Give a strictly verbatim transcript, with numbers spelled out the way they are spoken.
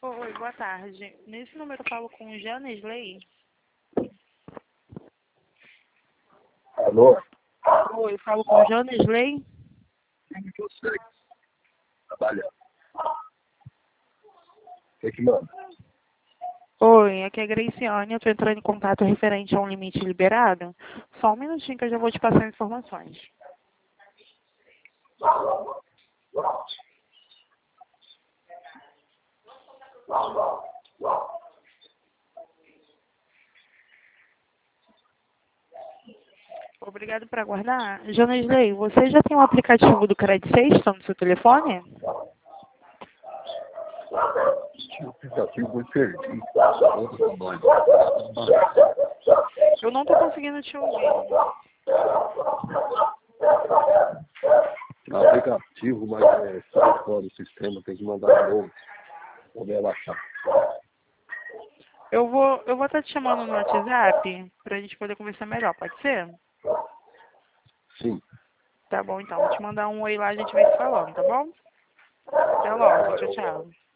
Oi, boa tarde. Nesse número eu falo com Janesley? Alô? Oi, eu falo com Janesley? Sim, você trabalha. O que que manda? Oi, aqui é a Graciane, eu estou entrando em contato referente a um limite liberado. Só um minutinho que eu já vou te passar informações. Obrigado por aguardar. Janesley, você já tem um aplicativo do Credit Sexta no seu telefone? Tinha um aplicativo, eu perdi. Outro tamanho. Eu não estou conseguindo te ouvir. Tinha um aplicativo, mas é, sai fora do sistema, tem que mandar de novo. Vou relaxar. Eu vou eu vou estar te chamando no WhatsApp para a gente poder conversar melhor, pode ser? Sim. Tá bom, então. Vou te mandar um oi lá, a gente vai se falando, tá bom? Até logo. Tchau, tchau.